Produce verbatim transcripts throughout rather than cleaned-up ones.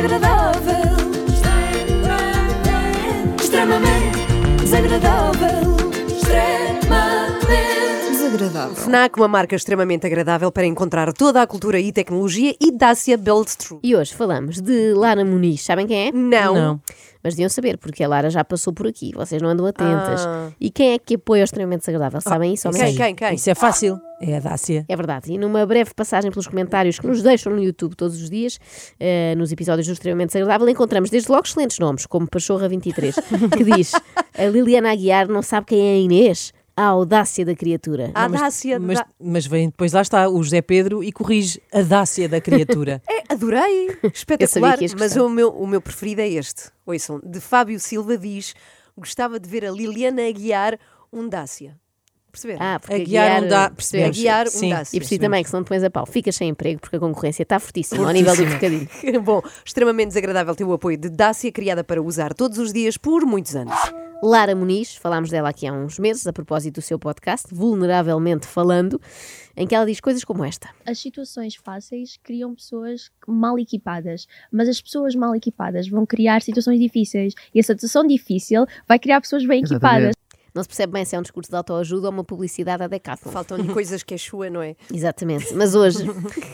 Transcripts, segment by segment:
desagradável, extremamente, extremamente desagradável, extremamente desagradável. FNAC, uma marca extremamente agradável para encontrar toda a cultura e tecnologia, e Dacia Built True. E hoje falamos de Lara Muniz. Sabem quem é? Não. Não. Mas deviam saber, porque a Lara já passou por aqui. Vocês não andam atentas. Ah. E quem é que apoia o extremamente desagradável? Sabem isso? Ou Quem, menos? quem, quem? Isso é fácil. É a Dácia. É verdade. E numa breve passagem pelos comentários que nos deixam no YouTube todos os dias, eh, nos episódios do Extremamente Desagradável, encontramos desde logo excelentes nomes, como Pachorra vinte e três, que diz: a Liliana Aguiar não sabe quem é a Inês. A audácia da criatura. A Não, mas- Dácia. Mas, da- mas vem depois, lá está, o José Pedro e corrige a Dácia da criatura. É, adorei. Eu Espetacular. sabia que ias Mas gostar. o meu, o meu preferido é este. Ouçam, de Fábio Silva diz: gostava de ver a Liliana a guiar um Dácia. Perceberam? Ah, porque A guiar um dá- a percebemos. guiar um Sim. Dácia. E por si também, que se não te pões a pau, ficas sem emprego porque a concorrência está fortíssima ao nível do trocadilho. Bom, extremamente desagradável ter o apoio de Dácia, criada para usar todos os dias por muitos anos. Lara Muniz, falámos dela aqui há uns meses, a propósito do seu podcast, Vulneravelmente Falando, em que ela diz coisas como esta. As situações fáceis criam pessoas mal equipadas, mas as pessoas mal equipadas vão criar situações difíceis e essa situação difícil vai criar pessoas bem equipadas. Não se percebe bem se é um discurso de autoajuda ou uma publicidade à Decathlon. Faltam-lhe coisas que é chua, não é? Exatamente. Mas hoje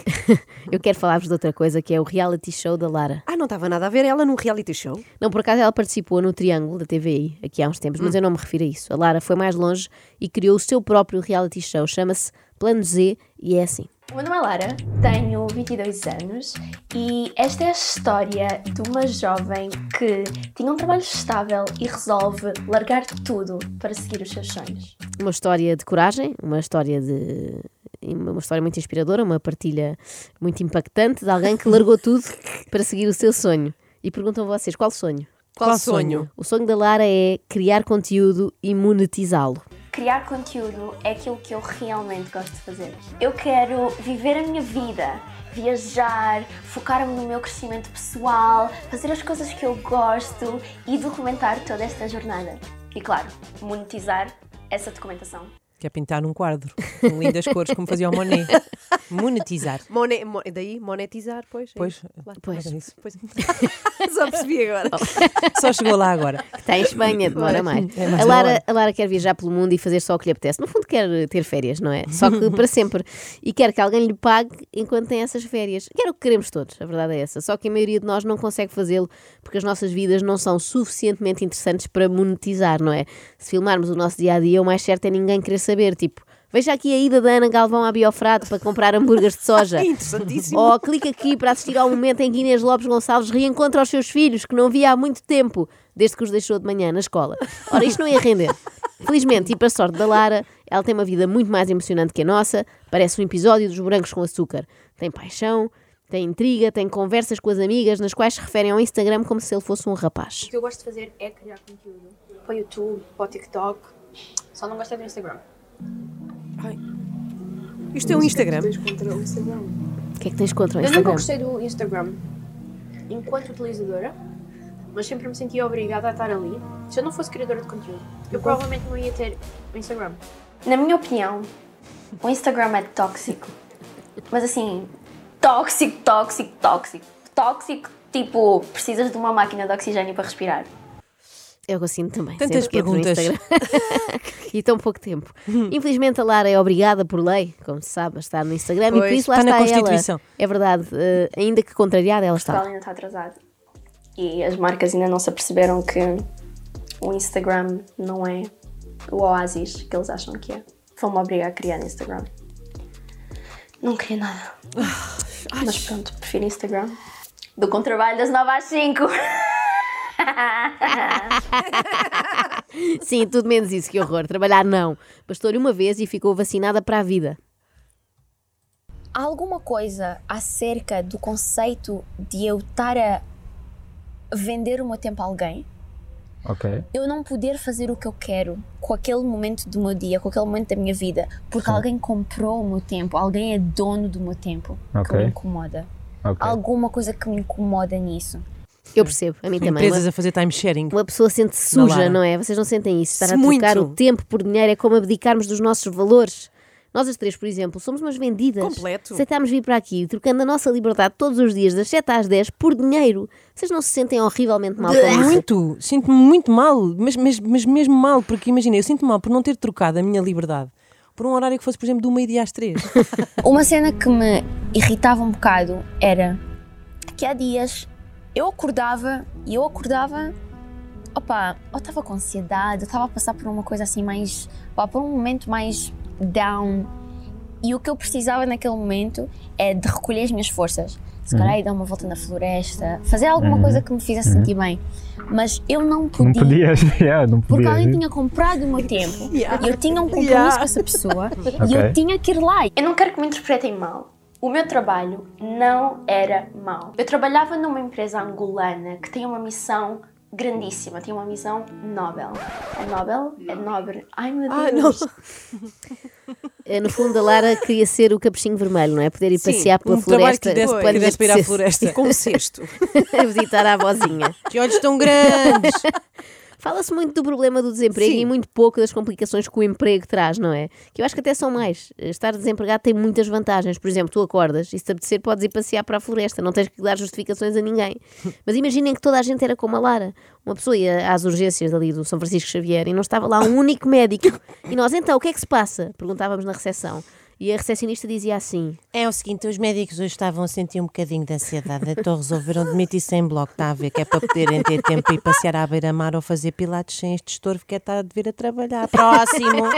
eu quero falar-vos de outra coisa, que é o reality show da Lara. Ah, não estava nada a ver ela num reality show? Não, por acaso ela participou no Triângulo da T V I, aqui há uns tempos, mas eu não me refiro a isso. A Lara foi mais longe e criou o seu próprio reality show, chama-se Plano Z, e é assim. O meu nome é Lara, tenho vinte e dois anos e esta é a história de uma jovem que tinha um trabalho estável e resolve largar tudo para seguir os seus sonhos. Uma história de coragem, uma história de... uma história muito inspiradora, uma partilha muito impactante de alguém que largou tudo para seguir o seu sonho. E perguntam a vocês, qual sonho? Qual, Qual sonho? sonho? O sonho da Lara é criar conteúdo e monetizá-lo. Criar conteúdo é aquilo que eu realmente gosto de fazer. Eu quero viver a minha vida, viajar, focar-me no meu crescimento pessoal, fazer as coisas que eu gosto e documentar toda esta jornada. E claro, monetizar essa documentação. Quer pintar num quadro, com lindas cores, como fazia o Monet. Monetizar. Mone, mo- daí monetizar, pois. é Pois, isso, claro. Pois. era isso. Pois. Só percebi agora. Só chegou lá agora. Está em Espanha, demora mais. É mais A uma Lara, hora. a Lara quer viajar pelo mundo e fazer só o que lhe apetece. No fundo quer ter férias, não é? Só que para sempre. E quer que alguém lhe pague enquanto tem essas férias. Que era o que queremos todos, a verdade é essa. Só que a maioria de nós não consegue fazê-lo porque as nossas vidas não são suficientemente interessantes para monetizar, não é? Se filmarmos o nosso dia-a-dia, o mais certo é ninguém querer saber, tipo... Veja aqui a ida da Ana Galvão à Biofrade para comprar hambúrgueres de soja. Interessantíssimo. Ou clica aqui para assistir ao momento em que Inês Lopes Gonçalves reencontra os seus filhos, que não via há muito tempo, desde que os deixou de manhã na escola. Ora, isto não ia render. Felizmente, e para a sorte da Lara, ela tem uma vida muito mais emocionante que a nossa, parece um episódio dos Morangos com Açúcar. Tem paixão, tem intriga, tem conversas com as amigas, nas quais se referem ao Instagram como se ele fosse um rapaz. O que eu gosto de fazer é criar conteúdo para o YouTube, para o TikTok. Só não gosto é do Instagram. Ai. Isto é um Instagram. Tens contra o Instagram. O que é que tens contra o Eu nunca Instagram? gostei do Instagram enquanto utilizadora, mas sempre me sentia obrigada a estar ali. Se eu não fosse criadora de conteúdo, eu provavelmente não ia ter o Instagram. Na minha opinião, o Instagram é tóxico. Mas assim, tóxico, tóxico, tóxico. Tóxico, tipo, precisas de uma máquina de oxigênio para respirar. Eu sinto também. Tantas sempre que entro no perguntas. Instagram. E tão pouco tempo. Infelizmente a Lara é obrigada por lei, como se sabe, a estar no Instagram e por Pois, isso lá está na está Constituição. ela. É verdade, eh, ainda que contrariada ela Portugal está. ainda está atrasado. E as marcas ainda não se aperceberam que o Instagram não é o oásis que eles acham que é. Vão-me obrigar a criar no Instagram. Não queria nada. Mas pronto, prefiro Instagram. Do com trabalho das nove às cinco. Sim, tudo menos isso, que horror. Trabalhar não. Bastou-lhe uma vez e ficou vacinada para a vida. Há alguma coisa acerca do conceito de eu estar a vender o meu tempo a alguém? Ok. Eu não poder fazer o que eu quero com aquele momento do meu dia, com aquele momento da minha vida, porque Sim. alguém comprou o meu tempo, alguém é dono do meu tempo, que Ok. me incomoda. Ok. Alguma coisa que me incomoda nisso. Eu percebo, a mim também. Empresas Uma, a fazer time sharing. uma pessoa sente-se Na suja, Lara. não é? Vocês não sentem isso? Estar a Muito. trocar o tempo por dinheiro é como abdicarmos dos nossos valores. Nós as três, por exemplo, somos umas vendidas. Completo. Aceitámos vir para aqui, trocando a nossa liberdade todos os dias, das sete às dez, por dinheiro. Vocês não se sentem horrivelmente mal com isso? Muito, sinto-me muito mal, mas, mas, mas mesmo mal, porque imagina, eu sinto-me mal por não ter trocado a minha liberdade por um horário que fosse, por exemplo, do meio-dia às três. Uma cena que me irritava um bocado era que há dias eu acordava e eu acordava, opa, eu estava com ansiedade, eu estava a passar por uma coisa assim mais, opa, por um momento mais down, e o que eu precisava naquele momento é de recolher as minhas forças. Se calhar ir dar uma volta na floresta, fazer alguma coisa que me fizesse sentir bem. Mas eu não podia. Não podias, yeah, não Porque podias. alguém tinha comprado o meu tempo Yeah. e eu tinha um compromisso Yeah. com essa pessoa e Ok. eu tinha que ir lá. Eu não quero que me interpretem mal. O meu trabalho não era mau. Eu trabalhava numa empresa angolana que tem uma missão grandíssima, tem uma missão Nobel. É Nobel? É nobre. Ai meu Ah, Deus. não. Eh, No fundo, a Lara queria ser o capuchinho vermelho, não é? Poder ir Sim, passear pela Um trabalho floresta que desse, quando que desse para ir à apetecesse. floresta. Com cesto. A visitar a avózinha. Que olhos tão grandes! Fala-se muito do problema do desemprego Sim. e muito pouco das complicações que o emprego traz, não é? Que eu acho que até são mais. Estar desempregado tem muitas vantagens. Por exemplo, tu acordas e se te apetecer podes ir passear para a floresta, não tens que dar justificações a ninguém. Mas imaginem que toda a gente era como a Lara. Uma pessoa ia às urgências ali do São Francisco Xavier e não estava lá um único médico. E nós, então, o que é que se passa? Perguntávamos na recepção. E a recepcionista dizia assim: É o seguinte, os médicos hoje estavam a sentir um bocadinho de ansiedade, então resolveram demitir-se em bloco, está a ver, que é para poderem ter tempo para ir passear à beira-mar ou fazer pilates sem este estorvo que é estar a vir a trabalhar. Próximo!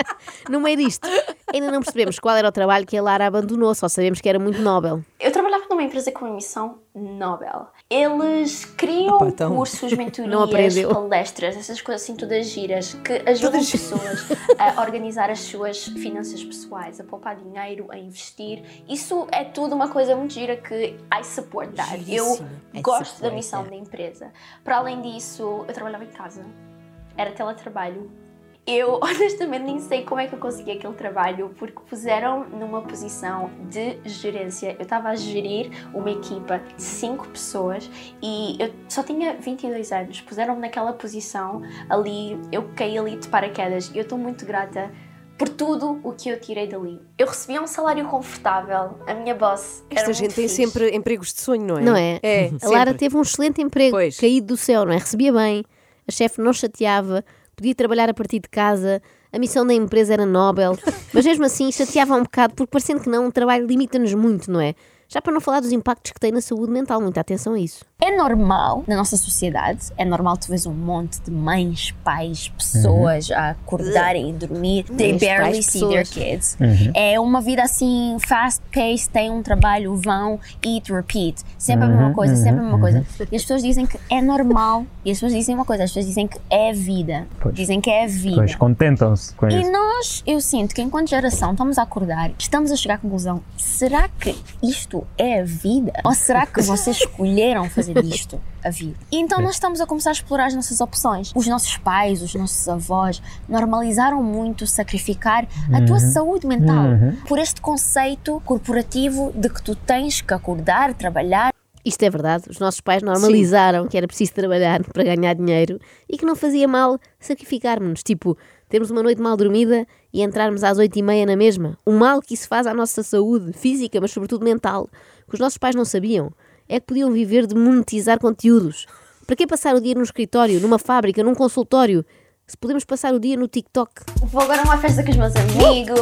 no meio disto, ainda não percebemos qual era o trabalho que a Lara abandonou, só sabemos que era muito Nobel. Eu trabalhava numa empresa com uma missão Nobel. Eles criam Opa, então. cursos, Não mentorias, aprendeu. palestras, essas coisas assim todas giras que ajudam pessoas a organizar as suas finanças pessoais, a poupar dinheiro, a investir. Isso é tudo uma coisa muito gira que I support that. Eu Giríssimo. I gosto da support missão that. da empresa. Para além disso, eu trabalhava em casa. Era teletrabalho. Eu honestamente nem sei como é que eu consegui aquele trabalho, porque puseram numa posição de gerência. Eu estava a gerir uma equipa de cinco pessoas e eu só tinha vinte e dois anos. Puseram-me naquela posição ali, eu caí ali de paraquedas e eu estou muito grata por tudo o que eu tirei dali. Eu recebia um salário confortável, a minha boss era Esta muito gente tem fixe. sempre empregos de sonho, não é? Não é? É. A Lara sempre. teve um excelente emprego, Pois. caído do céu, não é? Recebia bem, a chefe não chateava, podia trabalhar a partir de casa, a missão da empresa era Nobel, mas mesmo assim chateava um bocado, porque parecendo que não, o trabalho limita-nos muito, não é? Já para não falar dos impactos que tem na saúde mental, muita atenção a isso. É normal na nossa sociedade, é normal tu vês um monte de mães, pais, pessoas a acordarem e dormir. They Mães, barely pais, see their pessoas. kids. É uma vida assim, fast-paced, têm um trabalho, vão, eat, repeat. Sempre a mesma coisa, sempre a mesma coisa. E as pessoas dizem que é normal. E as pessoas dizem uma coisa, as pessoas dizem que é vida. Pois. Dizem que é vida. Pois, contentam-se com E isso. nós, eu sinto que enquanto geração estamos a acordar, estamos a chegar à conclusão, será que isto é a vida? Ou será que vocês escolheram fazer disto a vida? E então nós estamos a começar a explorar as nossas opções. Os nossos pais, os nossos avós normalizaram muito sacrificar a tua saúde mental por este conceito corporativo de que tu tens que acordar, trabalhar. Isto é verdade, os nossos pais normalizaram que era preciso trabalhar para ganhar dinheiro e que não fazia mal sacrificarmos-nos, tipo, termos uma noite mal dormida e entrarmos às oito e meia na mesma. O mal que isso faz à nossa saúde física, mas sobretudo mental, que os nossos pais não sabiam, é que podiam viver de monetizar conteúdos. Para que passar o dia num escritório, numa fábrica, num consultório, se podemos passar o dia no TikTok? Vou agora a uma festa com os meus amigos.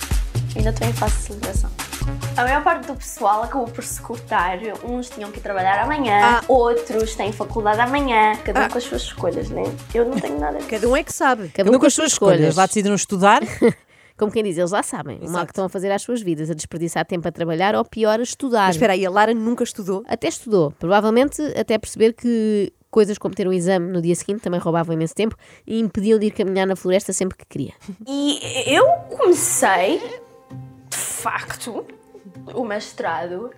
Ainda estou em fase de celebração. A maior parte do pessoal acabou por se cortar. Uns tinham que ir trabalhar amanhã, Ah. outros têm faculdade amanhã. Cada um Ah. com as suas escolhas, né? Eu não tenho nada disso. Cada um é que sabe. Cada um com as suas escolhas. Lá decidiram estudar. Como quem diz, eles já sabem o mal Exato. que estão a fazer às suas vidas, a desperdiçar tempo a trabalhar ou pior, a estudar. Mas espera aí, a Lara nunca estudou? Até estudou, provavelmente até perceber que coisas como ter um exame no dia seguinte também roubavam imenso tempo e impediam de ir caminhar na floresta sempre que queria. E eu comecei, de facto, o mestrado,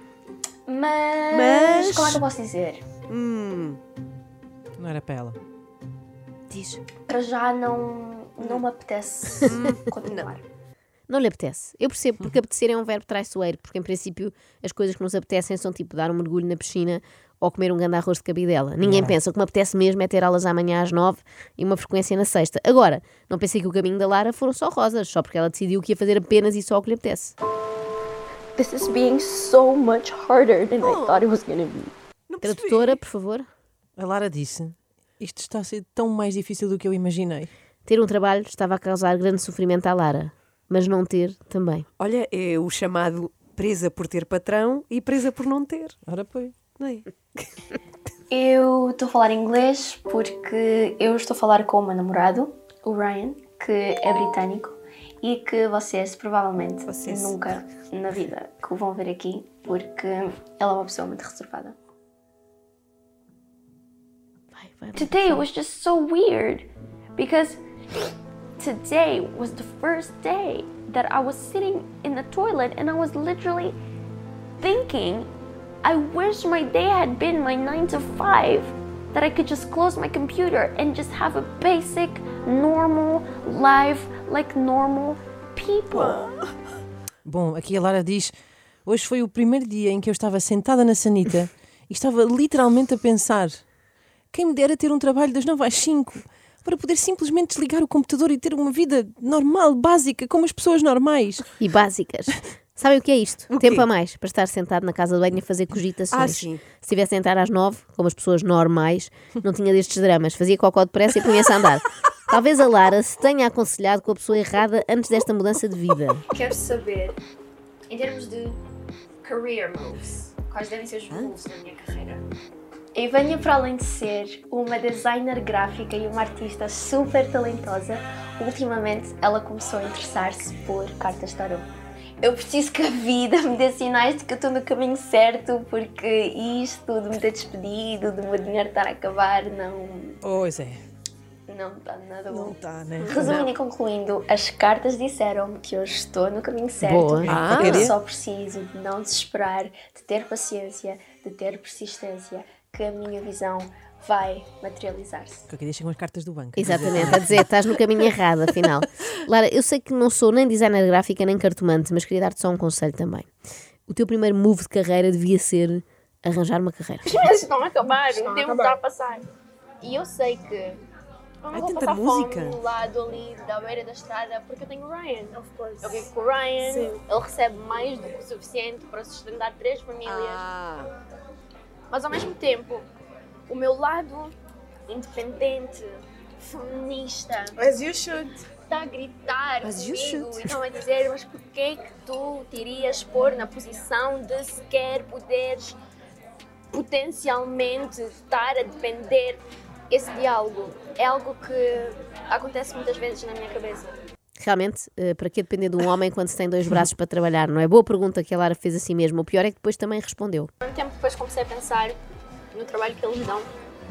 mas... Mas- Como é que eu posso dizer? Hum, Não era para ela. Diz. Para já não, não me apetece continuar. Não lhe apetece. Eu percebo, porque apetecer é um verbo traiçoeiro, porque em princípio as coisas que nos apetecem são tipo dar um mergulho na piscina ou comer um grande arroz de cabidela. Ninguém Não. pensa, o que me apetece mesmo é ter aulas amanhã às nove e uma frequência na sexta. Agora, não pensei que o caminho da Lara foram só rosas, só porque ela decidiu que ia fazer apenas e só o que lhe apetece. This is being so much harder than I thought it was gonna be. Tradutora, por favor. A Lara disse, isto está a ser tão mais difícil do que eu imaginei. Ter um trabalho estava a causar grande sofrimento à Lara, mas não ter também. Olha, é o chamado presa por ter patrão e presa por não ter. Ora, pois. Não é? Eu estou a falar inglês porque eu estou a falar com o meu namorado, o Ryan, que é britânico e que vocês provavelmente Vocês. nunca na vida que o vão ver aqui porque ela é uma pessoa muito reservada. Vai, vai, vai. Today it was just so weird because today was the first day that I was sitting in the toilet and I was literally thinking, I wish my day had been my nine to five, that I could just close my computer and just have a basic, normal life like normal people. Bom, aqui a Lara diz, hoje foi o primeiro dia em que eu estava sentada na sanita e estava literalmente a pensar, quem me dera ter um trabalho das nove às cinco, para poder simplesmente desligar o computador e ter uma vida normal, básica, como as pessoas normais. E básicas. Sabem o que é isto? O Tempo quê? a mais para estar sentado na casa de banho e fazer cogitações. Ah, sim. Se estivesse a entrar às nove, como as pessoas normais, não tinha destes dramas. Fazia cocó depressa e punha-se a andar. Talvez a Lara se tenha aconselhado com a pessoa errada antes desta mudança de vida. Quero saber, em termos de career moves, quais devem ser os moves da minha carreira? Eu venho para além de ser uma designer gráfica e uma artista super talentosa, ultimamente ela começou a interessar-se por cartas tarot. Eu preciso que a vida me dê sinais de que eu estou no caminho certo, porque isto de me ter despedido, de o meu dinheiro estar a acabar, não, Pois é. não está nada bom. Não está, né? Resumindo e concluindo, as cartas disseram-me que eu estou no caminho certo. Boa. Ah. Eu só preciso de não desesperar, de ter paciência, de ter persistência, que a minha visão vai materializar-se. Qualquer dia chegam as cartas do banco. Exatamente, a dizer, estás no caminho errado, afinal. Lara, eu sei que não sou nem designer gráfica nem cartomante, mas queria dar-te só um conselho também. O teu primeiro move de carreira devia ser arranjar uma carreira. Os meses estão a acabar, o tempo está a passar. E eu sei que eu não Ai, vou tanta passar música. fome no lado ali da beira da estrada porque eu tenho o Ryan. Eu vivo com o Ryan, ele recebe mais do que o suficiente para sustentar três famílias. Ah, Mas ao mesmo tempo, o meu lado independente, feminista, As you should. está a gritar As you comigo should. e estão a dizer, mas porquê que tu te irias pôr na posição de sequer poderes potencialmente estar a depender? Esse diálogo é algo que acontece muitas vezes na minha cabeça. Realmente, eh, para que depender de um homem quando se tem dois braços para trabalhar? Não é? Boa pergunta que a Lara fez a si mesma. O pior é que depois também respondeu. Ao mesmo tempo, depois comecei a pensar no trabalho que eles dão.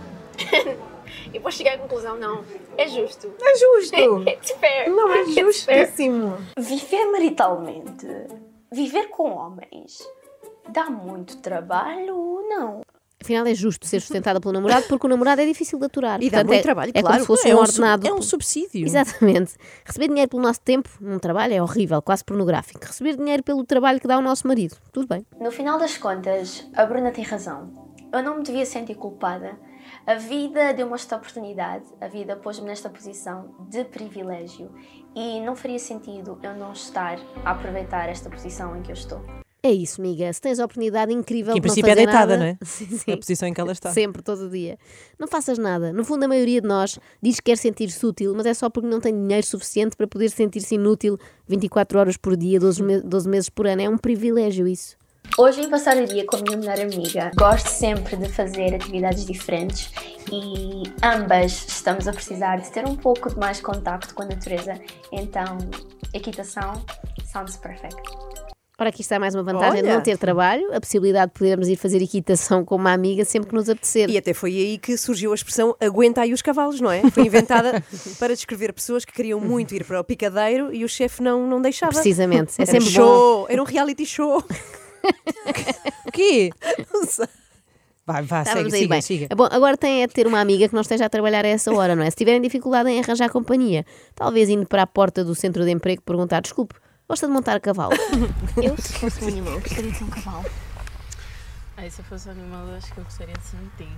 E depois cheguei à conclusão, não, é justo. É justo. It's fair. Não é It's fair. justíssimo. Viver maritalmente, viver com homens, dá muito trabalho ou não? Afinal, é justo ser sustentada pelo namorado porque o namorado é difícil de aturar. E dá Portanto, muito é, trabalho, é claro. como se fosse É um um sub- ordenado. é um subsídio. Exatamente. Receber dinheiro pelo nosso tempo num trabalho é horrível, quase pornográfico. Receber dinheiro pelo trabalho que dá ao nosso marido, tudo bem. No final das contas, a Bruna tem razão. Eu não me devia sentir culpada. A vida deu-me esta oportunidade, a vida pôs-me nesta posição de privilégio e não faria sentido eu não estar a aproveitar esta posição em que eu estou. É isso, amiga. Se tens a oportunidade incrível Que em de não princípio é fazer deitada, nada, não é? Sim, Na sim. posição em que ela está. Sempre, todo dia. Não faças nada. No fundo, a maioria de nós diz que quer sentir-se útil, mas é só porque não tem dinheiro suficiente para poder sentir-se inútil vinte e quatro horas por dia, doze, me- doze meses por ano. É um privilégio isso. Hoje vim passar o dia com a minha melhor amiga. Gosto sempre de fazer atividades diferentes e ambas estamos a precisar de ter um pouco de mais contacto com a natureza. Então, equitação sounds perfect. Ora, aqui está mais uma vantagem de Olha. não ter trabalho, a possibilidade de podermos ir fazer equitação com uma amiga sempre que nos apetecer. e até foi aí que surgiu a expressão aguenta aí os cavalos, não é? Foi inventada para descrever pessoas que queriam muito ir para o picadeiro e o chefe não, não deixava. Precisamente. É Era sempre bom. show, era um reality show. O quê? Não sei. Vai, vá, Estávamos segue, aí siga, bem. siga. Bom, agora tem é de ter uma amiga que não esteja a trabalhar a essa hora, não é? Se tiverem dificuldade em arranjar companhia, talvez indo para a porta do centro de emprego perguntar, desculpe, Gosta de montar a cavalo? Eu, se fosse um animal, gostaria de ser um cavalo. Ai, se eu fosse um animal, eu acho que eu gostaria de ser um tigre.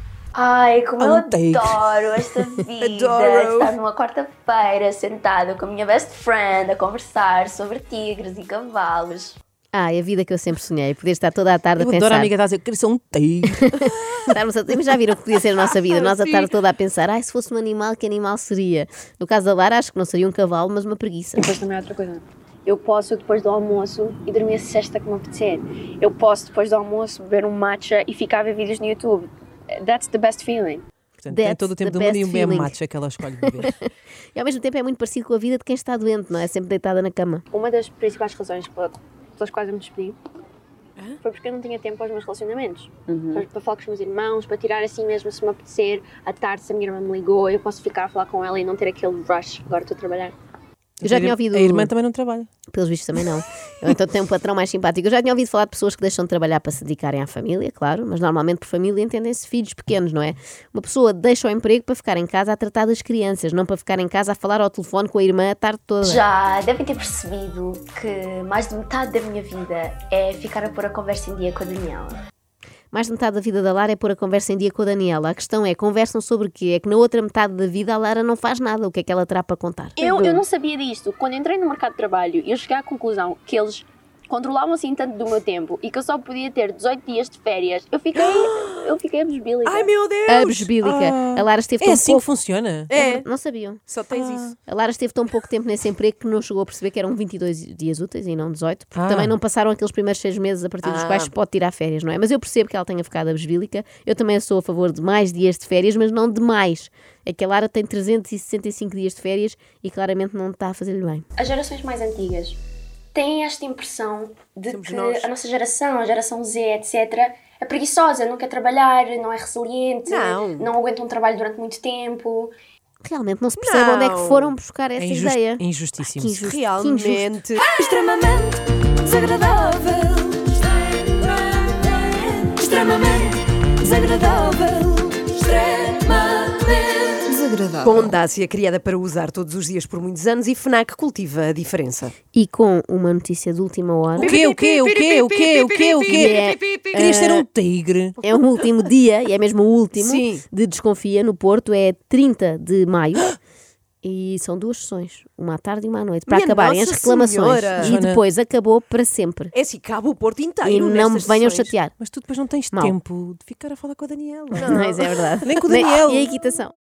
Ai, como eu Um tigre. adoro esta vida. Adoro. Estar numa quarta-feira sentada com a minha best friend a conversar sobre tigres e cavalos. Ah, é a vida que eu sempre sonhei. Poder estar toda a tarde Eu a pensar. adoro a amiga da dizer que queria ser um tigre. Estarmos a... Mas já viram que podia ser a nossa vida? Nós a tarde toda a pensar, ai, se fosse um animal, que animal seria? No caso da Lara, acho que não seria um cavalo, mas uma preguiça. Depois também é outra coisa. Eu posso, depois do almoço, e dormir a sesta que me apetecer. Eu posso, depois do almoço, beber um matcha e ficar a ver vídeos no YouTube. That's the best feeling. Portanto, tem That's todo o tempo the do mundo e best um bem feeling. macho que ela escolhe beber. E ao mesmo tempo é muito parecido com a vida de quem está doente, não é? Sempre deitada na cama. Uma das principais razões pela- pelas quais eu me despedi foi porque eu não tinha tempo aos meus relacionamentos. Para, para falar com os meus irmãos, para tirar assim mesmo se me apetecer. À tarde, se a minha irmã me ligou, eu posso ficar a falar com ela e não ter aquele rush. Agora estou a trabalhar. Eu já tinha ouvido. A irmã também não trabalha. Pelos vistos também não. Eu então tenho um patrão mais simpático. Eu já tinha ouvido falar de pessoas que deixam de trabalhar para se dedicarem à família, claro, mas normalmente por família entendem-se filhos pequenos, não é? Uma pessoa deixa o emprego para ficar em casa a tratar das crianças, não para ficar em casa a falar ao telefone com a irmã a tarde toda. Já devem ter percebido que mais de metade da minha vida é ficar a pôr a conversa em dia com a Daniela. Mais de metade da vida da Lara é pôr a conversa em dia com a Daniela. A questão é, conversam sobre o quê? É que na outra metade da vida a Lara não faz nada. O que é que ela terá para contar? Eu, eu não sabia disto. Quando entrei no mercado de trabalho, eu cheguei à conclusão que eles controlavam assim tanto do meu tempo e que eu só podia ter dezoito dias de férias. Eu fiquei, eu fiquei abesbílica. Ai meu Deus! Abesbílica. A Lara esteve É tão assim pouco... que funciona? É, Não sabiam. só tens isso. A Lara esteve tão pouco tempo nesse emprego que não chegou a perceber que eram vinte e dois dias úteis e não dezoito, porque Ah. também não passaram aqueles primeiros seis meses a partir dos Ah. quais se pode tirar férias, não é? Mas eu percebo que ela tenha ficado abesbílica. Eu também sou a favor de mais dias de férias, mas não de mais. É que a Lara tem trezentos e sessenta e cinco dias de férias e claramente não está a fazer-lhe bem. As gerações mais antigas têm esta impressão de Somos que nós. a nossa geração, a geração Z, etcétera, é preguiçosa, não quer trabalhar, não é resiliente, Não. não aguenta um trabalho durante muito tempo. Realmente não se percebe onde é que Não. foram buscar essa É injust- ideia. injustíssimo. Que injusto. Realmente. Extremamente desagradável. Extremamente desagradável. Extremamente desagradável. Com Dácia, criada para usar todos os dias por muitos anos, e FNAC cultiva a diferença. E com uma notícia de última hora. O quê, o quê, o quê, o quê, o quê, o quê? É, Querias ser um tigre? é um último dia, e é mesmo o último, Sim. de Desconfia no Porto, é trinta de maio. E são duas sessões, uma à tarde e uma à noite, para Minha acabarem Nossa as reclamações. Senhora. E Joana. depois acabou para sempre. É assim, cabe o Porto inteiro. E não me nestas venham sessões. chatear. Mas tu depois não tens Mal. tempo de ficar a falar com a Daniela. Mas é verdade. Nem com o Daniel. E a equitação.